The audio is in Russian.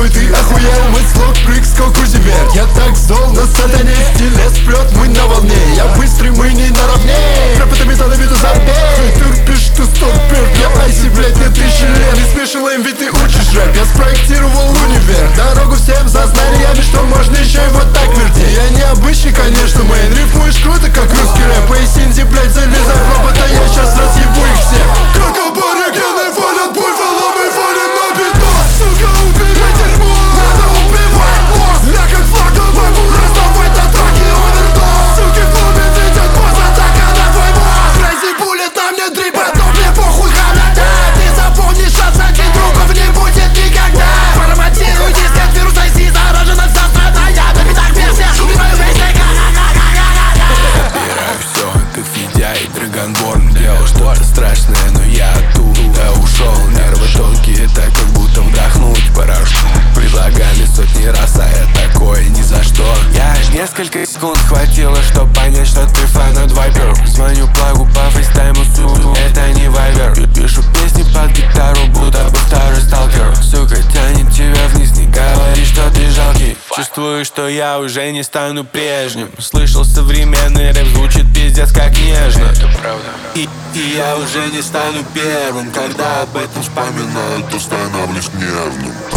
Мой ты охуел, мой слог прыг, скок вверх. Я так зол на сатане, стиле сплет, мы на волне. Я быстрый, мы не наравне. Рэп это металл, виду забей. Ты терпишь, ты стопер. Я айси, блять, мне 1000 лет. Не смешил им, ведь ты учишь рэп. Я спроектировал универ. Дорогу всем за знаниями, что можно еще и вот так вертеть. Я необычный, конечно, мейн. Рифмуешь круто, как русский рэп. И синди, блять, залезай в робота, я сейчас разъебу их всех. Как аборигены валят буйволом и валят на бетон. Сука, убери дерьмо, надо убивать мозг. Я как флаг, давай раздавай на траке овердос. Суки в клубе видят босс, атака на твой мозг. Crazy bullet на мне дрипа, но мне похуй ханада. Ты запомнишь, шанс один другов не будет никогда. Форматируй диск от вируса, IC заражена вся страна. Я на битах версиях убиваю весь век. Убираю все, как Федя и Драгонборн. Делал что-то страшное, но я оттуда ушел. Нервы тонкие, так как будто вдохнуть порошок. Предлагали сотни раз, а я такое ни за что. Несколько секунд хватило, чтоб понять, что ты фанат Вайпер. Звоню плагу по фристайму, сука, это не вайвер. Пишу песни под гитару, будто бы второй сталкер. Сука, тянет тебя вниз, не говори, что ты жалкий. Чувствую, что я уже не стану прежним. Слышал, современный рэп звучит пиздец как нежно. Это правда. И я уже не стану первым. Когда об этом вспоминаю, то становлюсь нервным.